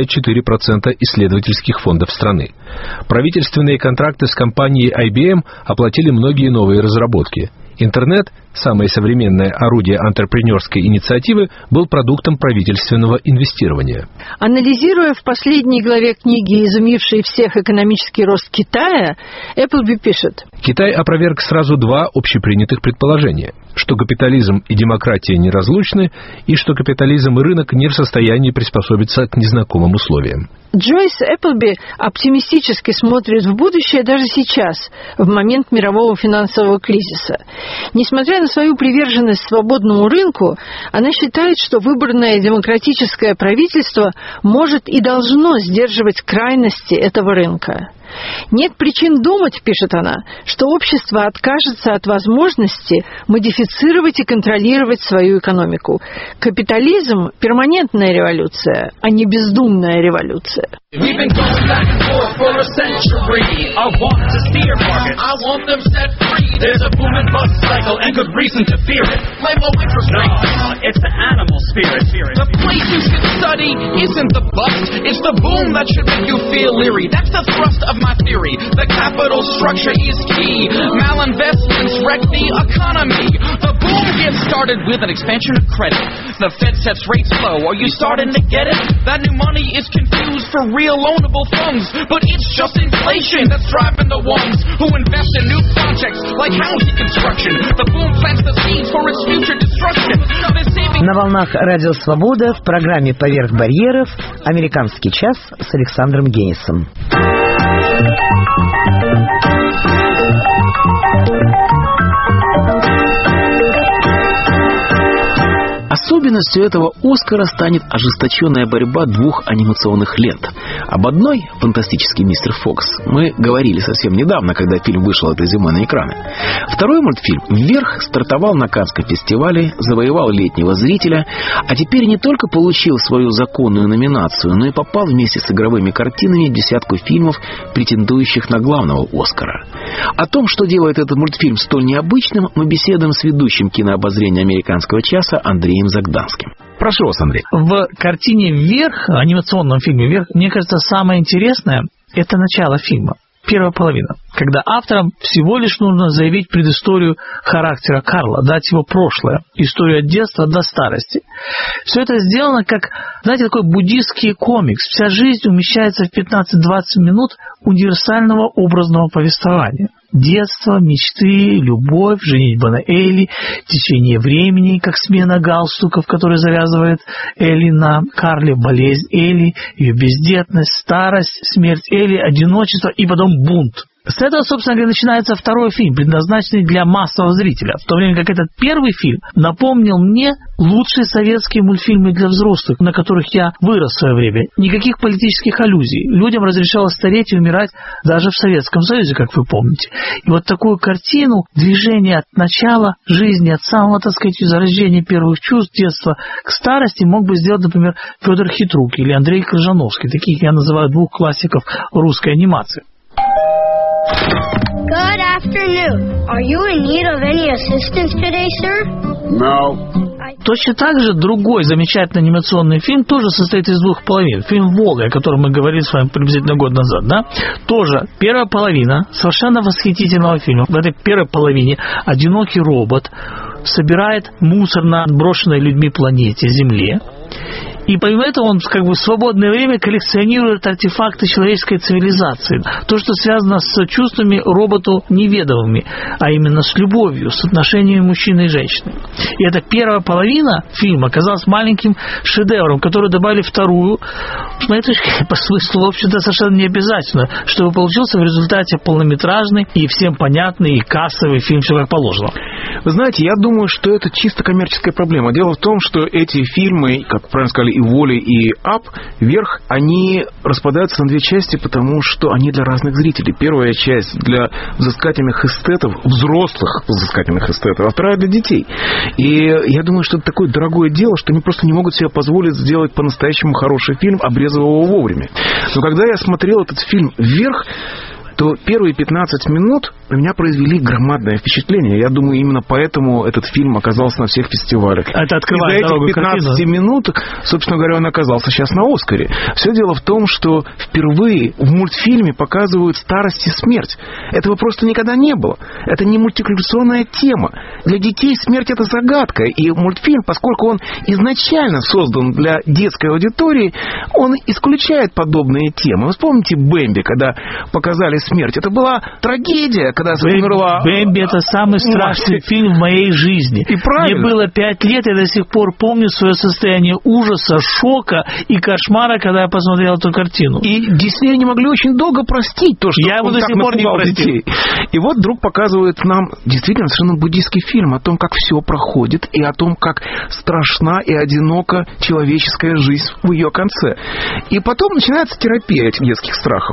64% исследовательских фондов страны. Правительственные контракты с компанией IBM оплатили многие новые разработки. Интернет, самое современное орудие антрепренерской инициативы, был продуктом правительственного инвестирования. Анализируя в последней главе книги изумивший всех экономический рост Китая, Эпплби пишет: Китай опроверг сразу 2 общепринятых предположения, что капитализм и демократия неразлучны, и что капитализм и рынок не в состоянии приспособиться к незнакомым условиям. Джойс Эпплби оптимистически смотрит в будущее даже сейчас, в момент мирового финансового кризиса. Несмотря на свою приверженность свободному рынку, она считает, что выбранное демократическое правительство может и должно сдерживать крайности этого рынка. «Нет причин думать, — пишет она, — что общество откажется от возможности модифицировать и контролировать свою экономику. Капитализм – перманентная революция, а не бездумная революция». We've been going back and forth for a century. I want to steer markets. I want them set free. There's a boom and bust cycle and good reason to fear it. Blame low interest rates. It's the animal spirit. The place you should study isn't the bust. It's the boom that should make you feel leery. That's the thrust of my theory. The capital structure is key. Malinvestments wreck the economy. The boom gets started with an expansion of credit. The Fed sets rates low. Are you starting to get it? That new money is confused for real loanable funds, but it's just inflation that's driving the ones who invest in new projects like housing construction. The boom plants the seeds for its future destruction. На волнах Радио Свобода в программе «Поверх барьеров» «Американский час» с Александром Генисом. Особенностью этого «Оскара» станет ожесточенная борьба двух анимационных лент. Об одной, «Фантастический мистер Фокс», мы говорили совсем недавно, когда фильм вышел этой зимой на экраны. Второй мультфильм «Вверх» стартовал на Каннском фестивале, завоевал летнего зрителя, а теперь не только получил свою законную номинацию, но и попал вместе с игровыми картинами в десятку фильмов, претендующих на главного «Оскара». О том, что делает этот мультфильм столь необычным, мы беседуем с ведущим кинообозрения «Американского часа» Андреем Загданским. Прошу вас, Андрей. В картине «Вверх», анимационном фильме «Вверх», мне кажется, самое интересное – это начало фильма. Первая половина, когда авторам всего лишь нужно заявить предысторию характера Карла, дать его прошлое, историю от детства до старости. Все это сделано как, знаете, такой буддийский комикс. Вся жизнь умещается в 15-20 минут универсального образного повествования. Детство, мечты, любовь, женитьба на Элли, течение времени, как смена галстуков, которые завязывает Элли на Карле, болезнь Элли, ее бездетность, старость, смерть Элли, одиночество и потом бунт. С этого, собственно говоря, начинается второй фильм, предназначенный для массового зрителя, в то время как этот первый фильм напомнил мне лучшие советские мультфильмы для взрослых, на которых я вырос в свое время. Никаких политических аллюзий. Людям разрешалось стареть и умирать даже в Советском Союзе, как вы помните. И вот такую картину движения от начала жизни, от самого, так сказать, зарождения первых чувств детства к старости мог бы сделать, например, Федор Хитрук или Андрей Крыжановский. Таких я называю двух классиков русской анимации. Good afternoon. Are you in need of any assistance today, sir? No. Точно так же другой замечательный анимационный фильм тоже состоит из двух половин. Фильм «Волга», о котором мы говорили с вами приблизительно год назад, да? Тоже первая половина совершенно восхитительного фильма. В этой первой половине одинокий робот собирает мусор на брошенной людьми планете Земле. И помимо этого он как бы в свободное время коллекционирует артефакты человеческой цивилизации. То, что связано с чувствами роботу неведомыми, а именно с любовью, с отношениями мужчины и женщины. И эта первая половина фильма оказалась маленьким шедевром, который добавили вторую. С моей точки зрения, по смыслу, в общем-то, совершенно не обязательно, чтобы получился в результате полнометражный и всем понятный и кассовый фильм, все как положено. Вы знаете, я думаю, что это чисто коммерческая проблема. Дело в том, что эти фильмы, как правильно сказали, и «Воля», и «Ап», «Вверх», они распадаются на две части, потому что они для разных зрителей. Первая часть для взыскательных эстетов, взрослых взыскательных эстетов, а вторая для детей. И я думаю, что это такое дорогое дело, что они просто не могут себе позволить сделать по-настоящему хороший фильм, обрезав его вовремя. Но когда я смотрел этот фильм «Вверх», то первые 15 минут на меня произвели громадное впечатление. Я думаю, именно поэтому этот фильм оказался на всех фестивалях. Это открывает дорогу к 15 минут, собственно говоря, он оказался сейчас на «Оскаре». Все дело в том, что впервые в мультфильме показывают старость и смерть. Этого просто никогда не было. Это не мультипликационная тема. Для детей смерть — это загадка. И мультфильм, поскольку он изначально создан для детской аудитории, он исключает подобные темы. Вы вспомните «Бэмби», когда показали смерть. Это была трагедия, когда умерла... «Бэмби» — это самый страшный фильм в моей жизни. И правильно. Мне было 5 лет, я до сих пор помню свое состояние ужаса, шока и кошмара, когда я посмотрел эту картину. И Дисней не могли очень долго простить то, что я он до так сих пор не простил. Детей. И вот вдруг показывает нам действительно совершенно буддийский фильм о том, как все проходит, и о том, как страшна и одинока человеческая жизнь в ее конце. И потом начинается терапия этих детских страхов.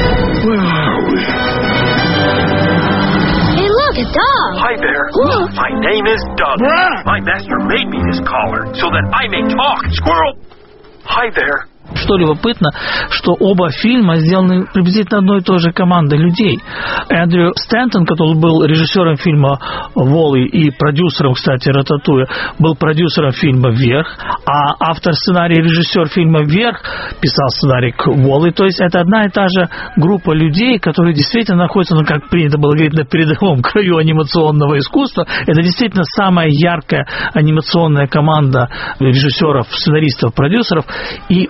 Hey, look, a dog. Hi there. Look. My name is Doug. My master made me this collar so that I may talk. Squirrel. Hi there. Что любопытно, что оба фильма сделаны приблизительно одной и той же командой людей. Эндрю Стэнтон, который был режиссером фильма «Волы» и продюсером, кстати, «Рататуя», был продюсером фильма «Вверх», а автор сценария и режиссер фильма «Вверх» писал сценарий к «Волы». То есть это одна и та же группа людей, которые действительно находятся, ну, как принято было говорить, на передовом краю анимационного искусства. Это действительно самая яркая анимационная команда режиссеров, сценаристов, продюсеров. И у них,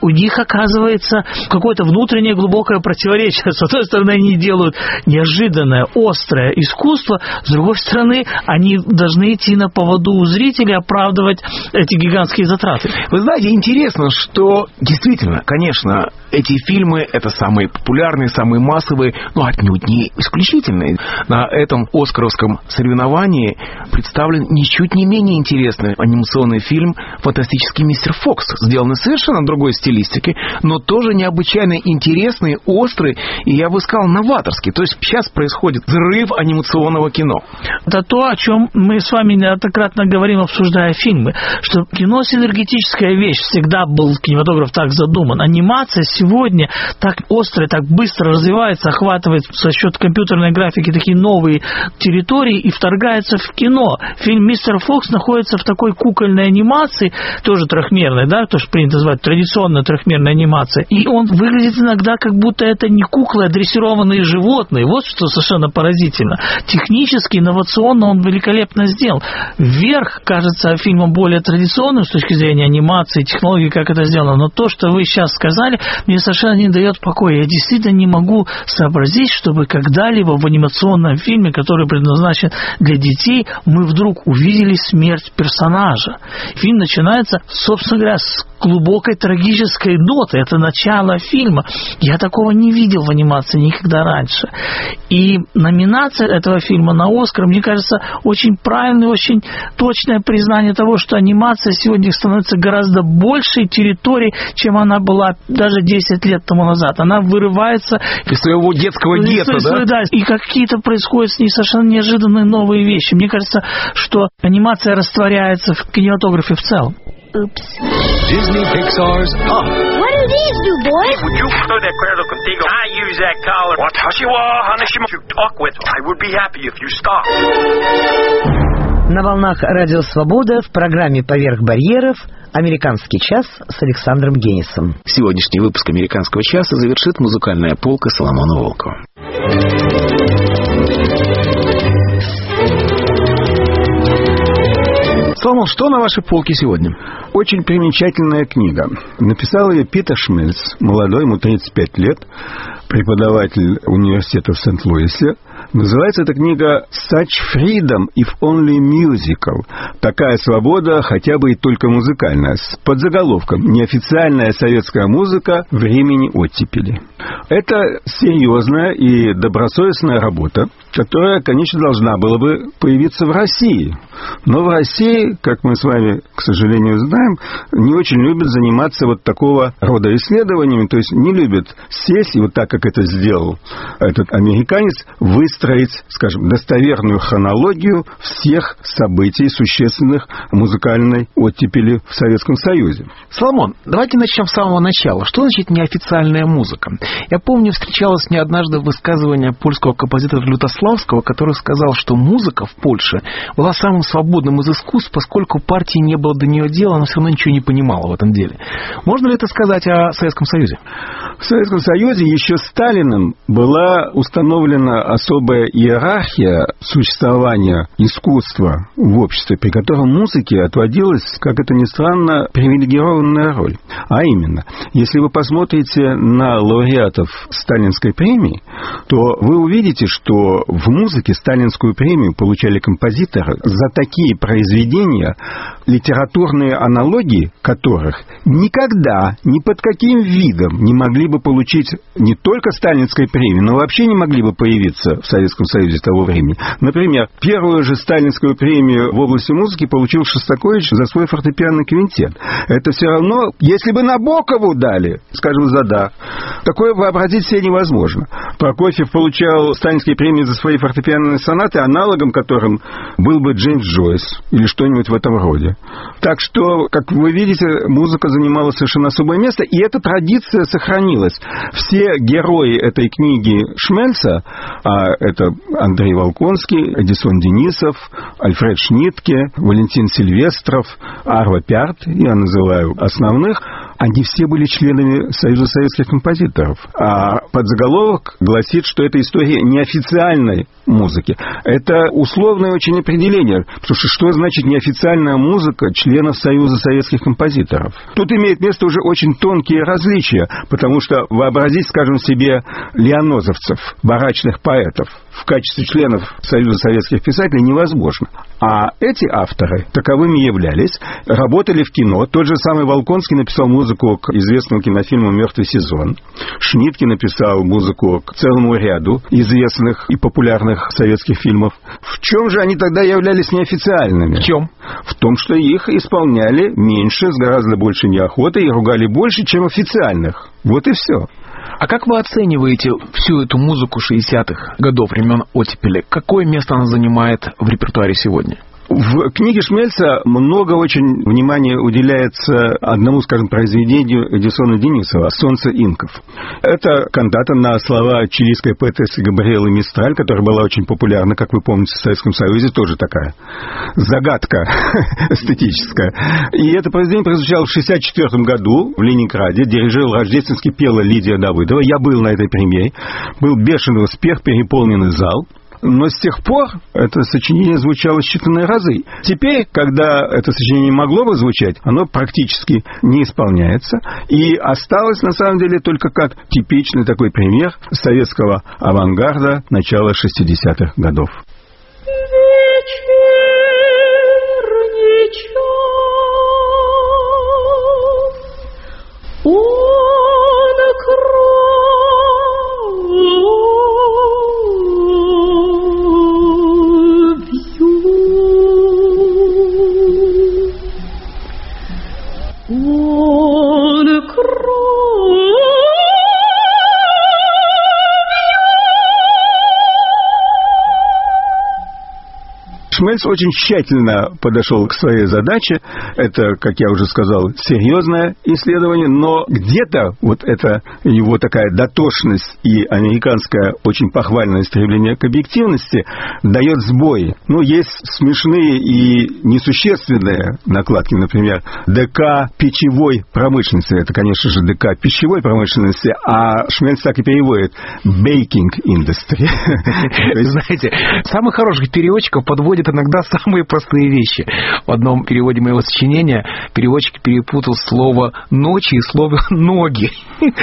оказывается какое-то внутреннее глубокое противоречие. С одной стороны, они делают неожиданное, острое искусство, с другой стороны, они должны идти на поводу у зрителей, оправдывать эти гигантские затраты. Вы знаете, интересно, что действительно, конечно, эти фильмы — это самые популярные, самые массовые, но отнюдь не исключительные. На этом оскаровском соревновании представлен ничуть не менее интересный анимационный фильм «Фантастический мистер Фокс», сделанный в совершенно другой стилистике, но тоже необычайно интересный, острый и, я бы сказал, новаторский. То есть сейчас происходит взрыв анимационного кино. Это то, о чем мы с вами неоднократно говорим, обсуждая фильмы, что кино — синергетическая вещь, всегда был кинематограф так задуман. Анимация сегодня так остро, так быстро развивается, охватывает за счет компьютерной графики такие новые территории и вторгается в кино. Фильм «Мистер Фокс» находится в такой кукольной анимации, тоже трехмерной, да, то, что принято называть традиционная трехмерная анимация, и он выглядит иногда, как будто это не куклы, а дрессированные животные. Вот что совершенно поразительно. Технически, инновационно он великолепно сделан. Вверх кажется фильмом более традиционным с точки зрения анимации, технологии, как это сделано, но то, что вы сейчас сказали, мне совершенно не дает покоя. Я действительно не могу сообразить, чтобы когда-либо в анимационном фильме, который предназначен для детей, мы вдруг увидели смерть персонажа. Фильм начинается, собственно говоря, с глубокой трагической ноты. Это начало фильма. Я такого не видел в анимации никогда раньше. И номинация этого фильма на «Оскар», мне кажется, очень правильное, очень точное признание того, что анимация сегодня становится гораздо большей территорией, чем она была даже 10 лет тому назад. Она вырывается из своего детского гетто, да? И какие-то происходят с ней совершенно неожиданные новые вещи. Мне кажется, что анимация растворяется в кинематографе в целом. Oops. Disney Pixar's Up. What do these do, boys? Would you throw that cradle contigo? I use that collar. You talk with. I would be happy if you stop. На волнах Радио Свобода в программе «Поверх барьеров» «Американский час» с Александром Генисом. Сегодняшний выпуск «Американского часа» завершит музыкальная полка Соломона Волкова. Соломон, что на вашей полке сегодня? Очень примечательная книга. Написал ее Питер Шмельц, молодой, ему 35 лет, преподаватель университета в Сент-Луисе. Называется эта книга «Such freedom if only musical». Такая свобода, хотя бы и только музыкальная. С подзаголовком «Неофициальная советская музыка времени оттепели». Это серьезная и добросовестная работа, которая, конечно, должна была бы появиться в России. Но в России, как мы с вами, к сожалению, знаем, не очень любят заниматься вот такого рода исследованиями, то есть не любят сесть и вот так, как это сделал этот американец, выстроить, скажем, достоверную хронологию всех событий, существенных музыкальной оттепели в Советском Союзе. Соломон, давайте начнем с самого начала. Что значит неофициальная музыка? Я помню, встречалось мне однажды высказывание польского композитора Лютославского, который сказал, что музыка в Польше была самым свободным из искусств, поскольку партии не было до нее дела, она все равно ничего не понимала в этом деле. Можно ли это сказать о Советском Союзе? В Советском Союзе еще Сталиным была установлена особая иерархия существования искусства в обществе, при котором музыке отводилась, как это ни странно, привилегированная роль. А именно, если вы посмотрите на лауреатов Сталинской премии, то вы увидите, что в музыке Сталинскую премию получали композиторы за такие произведения, литературные аналогии которых никогда, ни под каким видом не могли бы получить не только Сталинской премии, но вообще не могли бы появиться в Советском Союзе того времени. Например, первую же Сталинскую премию в области музыки получил Шостакович за свой фортепианный квинтет. Это все равно, если бы Набокову дали, скажем, за «да», такое вообразить себе невозможно. Прокофьев получал Сталинские премии за свои фортепианные сонаты, аналогом которым был бы Джеймс Джойс или что-нибудь в этом роде. Так что, как вы видите, музыка занимала совершенно особое место, и эта традиция сохранилась. Все герои этой книги Шмельца, а это Андрей Волконский, Эдисон Денисов, Альфред Шнитке, Валентин Сильвестров, Арво Пярт, я называю основных, они все были членами Союза советских композиторов. А подзаголовок гласит, что это история неофициальной музыки. Это условное очень определение. Потому что значит неофициальная музыка членов Союза советских композиторов? Тут имеет место уже очень тонкие различия, потому что вообразить, скажем себе, лианозовцев, барачных поэтов, в качестве членов Союза советских писателей невозможно. А эти авторы таковыми являлись, работали в кино. Тот же самый Волконский написал музыку к известному кинофильму «Мертвый сезон». Шнитке написал музыку к целому ряду известных и популярных советских фильмов. В чем же они тогда являлись неофициальными? В чем? В том, что их исполняли меньше, с гораздо большей неохотой и ругали больше, чем официальных. Вот и все. А как вы оцениваете всю эту музыку 60-х годов, времен оттепели? Какое место она занимает в репертуаре сегодня? В книге Шмельца много очень внимания уделяется одному, скажем, произведению Эдисона Денисова «Солнце инков». Это кантата на слова чилийской поэтессы Габриэлы Мистраль, которая была очень популярна, как вы помните, в Советском Союзе, тоже такая загадка эстетическая. И это произведение прозвучало в 1964 году в Ленинграде. Дирижировал рождественский, пела Лидия Давыдова. Я был на этой премьере. Был бешеный успех, переполненный зал. Но с тех пор это сочинение звучало считанные разы. Теперь, когда это сочинение могло бы звучать, оно практически не исполняется. И осталось, на самом деле, только как типичный такой пример советского авангарда начала 60-х годов. Шмельц очень тщательно подошел к своей задаче. Это, как я уже сказал, серьезное исследование, но где-то вот эта его такая дотошность и американское очень похвальное стремление к объективности дает сбои. Ну, есть смешные и несущественные накладки, например, ДК пищевой промышленности. Это, конечно же, ДК пищевой промышленности, а Шмельц так и переводит baking industry. Знаете, самых хороших переводчиков подводит иногда самые простые вещи. В одном переводе моего сочинения переводчик перепутал слово «ночи» и слово «ноги».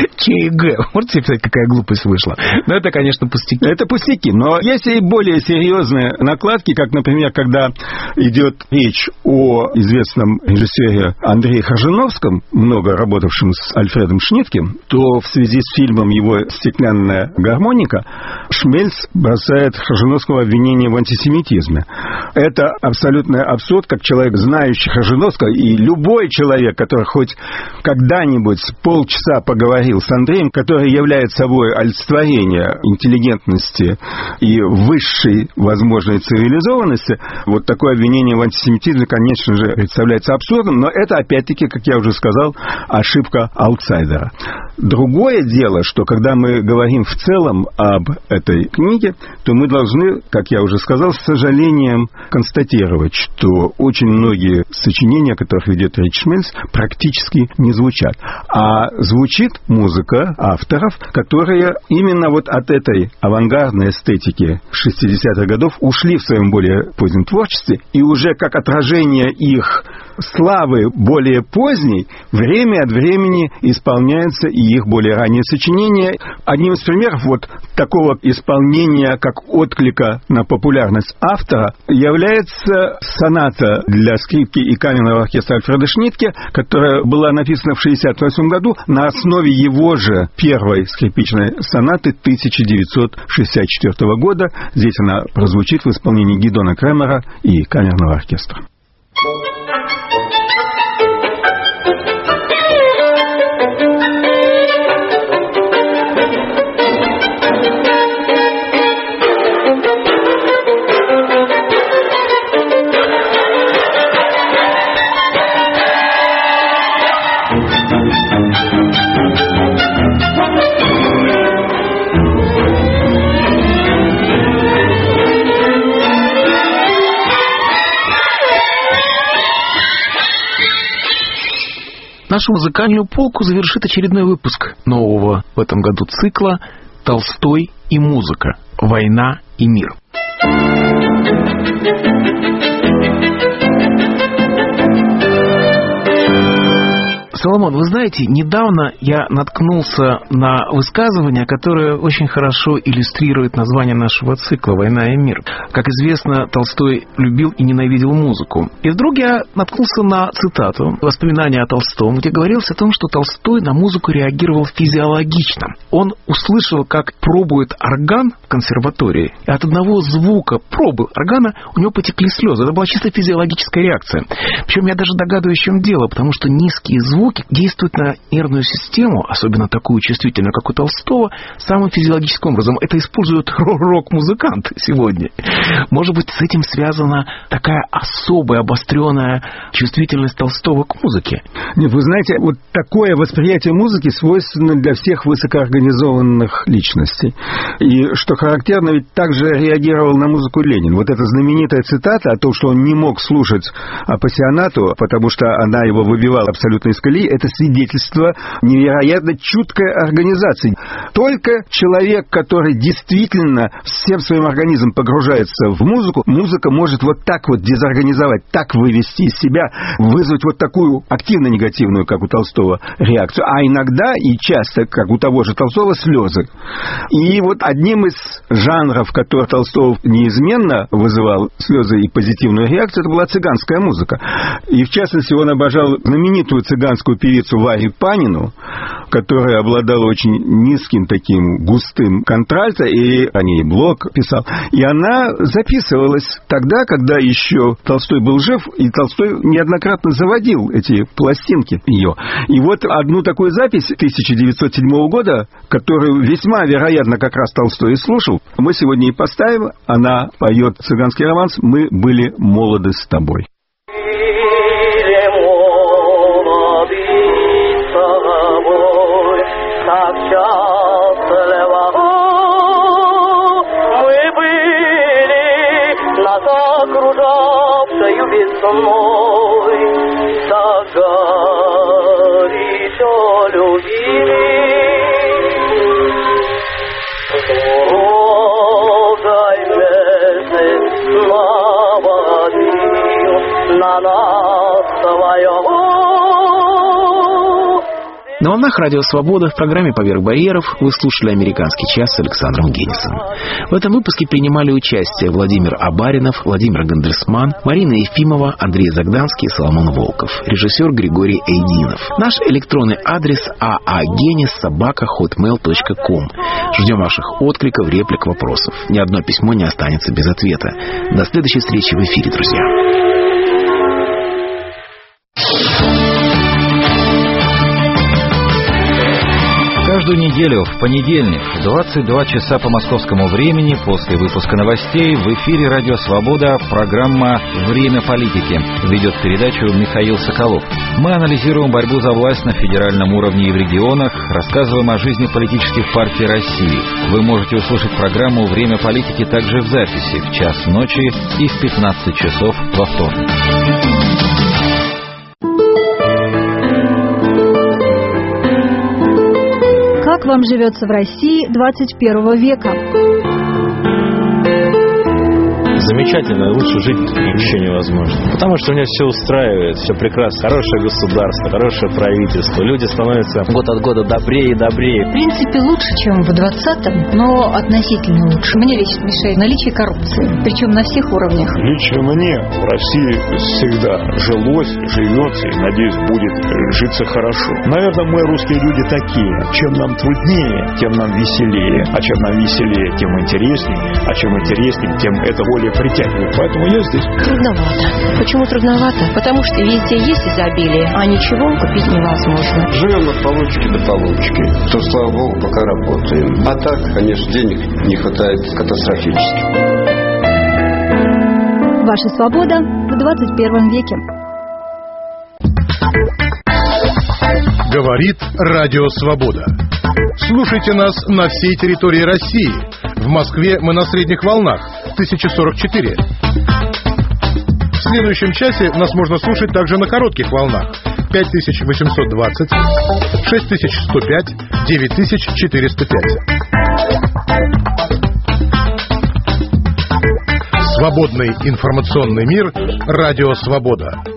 ЧГ. Можете себе представить, какая глупость вышла? Но это, конечно, пустяки. Это пустяки. Но есть и более серьезные накладки, как, например, когда идет речь о известном режиссере Андрее Хажиновском, много работавшем с Альфредом Шнитке, то в связи с фильмом его «Стеклянная гармоника» Шмельц бросает Хажиновскому обвинение в антисемитизме. Это абсолютный абсурд, как человек, знающий Хажиновского, и любой человек, который хоть когда-нибудь полчаса поговорил с Андреем, который является собой олицетворение интеллигентности и высшей возможной цивилизованности, вот такое обвинение в антисемитизме, конечно же, представляется абсурдным, но это, опять-таки, как я уже сказал, ошибка аутсайдера. Другое дело, что когда мы говорим в целом об этой книге, то мы должны, как я уже сказал, с сожалением констатировать, что очень многие сочинения, о которых ведет речь Шмельц, практически не звучат. А звучит музыка авторов, которые именно вот от этой авангардной эстетики 60-х годов ушли в своем более позднем творчестве, и уже как отражение их славы более поздней, время от времени исполняются и их более ранние сочинения. Одним из примеров вот такого исполнения, как отклика на популярность автора, является соната для скрипки и камерного оркестра Альфреда Шнитке, которая была написана в 1968 году на основе его же первой скрипичной сонаты 1964 года. Здесь она прозвучит в исполнении Гидона Кремера и камерного оркестра. Нашу музыкальную полку завершит очередной выпуск нового в этом году цикла «Толстой и музыка. Война и мир». Соломон, вы знаете, недавно я наткнулся на высказывание, которое очень хорошо иллюстрирует название нашего цикла «Война и мир». Как известно, Толстой любил и ненавидел музыку. И вдруг я наткнулся на цитату, воспоминания о Толстом, где говорилось о том, что Толстой на музыку реагировал физиологично. Он услышал, как пробует орган в консерватории, и от одного звука пробы органа у него потекли слезы. Это была чисто физиологическая реакция. Причем я даже догадываюсь, в чем дело, потому что низкие звуки действуют на нервную систему, особенно такую чувствительную, как у Толстого, самым физиологическим образом. Это используют рок-музыканты сегодня. Может быть, с этим связана такая особая, обостренная чувствительность Толстого к музыке? Нет, вы знаете, вот такое восприятие музыки свойственно для всех высокоорганизованных личностей. И, что характерно, ведь также реагировал на музыку Ленин. Вот эта знаменитая цитата о том, что он не мог слушать апассионату, потому что она его выбивала абсолютно из колеи, это свидетельство невероятно чуткой организации. Только человек, который действительно всем своим организмом погружается в музыку, музыка может вот так вот дезорганизовать, так вывести из себя, вызвать вот такую активно-негативную, как у Толстого, реакцию. А иногда и часто, как у того же Толстого, слезы. И вот одним из жанров, который Толстого неизменно вызывал слезы и позитивную реакцию, это была цыганская музыка. И в частности, он обожал знаменитую цыганскую певицу Варю Панину, которая обладала очень низким таким густым контральто, и о ней Блок писал. И она записывалась тогда, когда еще Толстой был жив, и Толстой неоднократно заводил эти пластинки ее. И вот одну такую запись 1907 года, которую весьма вероятно как раз Толстой и слушал, мы сегодня и поставим. Она поет цыганский романс «Мы были молоды с тобой». На волнах Радио Свобода в программе «Поверх барьеров» вы слушали «Американский час» с Александром Генисом. В этом выпуске принимали участие Владимир Абаринов, Владимир Гандельсман, Марина Ефимова, Андрей Загданский и Соломон Волков. Режиссер Григорий Эйдинов. Наш электронный адрес aagenis@hotmail.com. Ждем ваших откликов, реплик, вопросов. Ни одно письмо не останется без ответа. До следующей встречи в эфире, друзья. Каждую неделю в понедельник в 22 часа по московскому времени после выпуска новостей в эфире «Радио Свобода» программа «Время политики». Ведет передачу Михаил Соколов. Мы анализируем борьбу за власть на федеральном уровне и в регионах, рассказываем о жизни политических партий России. Вы можете услышать программу «Время политики» также в записи в час ночи и в 15 часов во вторник. Как вам живется в России 21 века? Замечательно, лучше жить еще невозможно. Потому что у меня все устраивает, все прекрасно. Хорошее государство, хорошее правительство. Люди становятся год от года добрее и добрее. В принципе, лучше, чем в 20-м, но относительно лучше. Мне лично мешает наличие коррупции, причем на всех уровнях. Лично мне в России всегда жилось, живется и, надеюсь, будет житься хорошо. Наверное, мы, русские люди, такие. Чем нам труднее, тем нам веселее. А чем нам веселее, тем интереснее. А чем интереснее, тем это более притягивает. Поэтому я здесь. Трудновато. Почему трудновато? Потому что везде есть изобилие, а ничего купить невозможно. Живем от получки до получки. То, слава богу, пока работаем. А так, конечно, денег не хватает катастрофически. Ваша свобода в 21 веке. Говорит Радио Свобода. Слушайте нас на всей территории России. В Москве мы на средних волнах 1044. В следующем часе нас можно слушать также на коротких волнах 5820 6105 9405. Свободный информационный мир. Радио Свобода.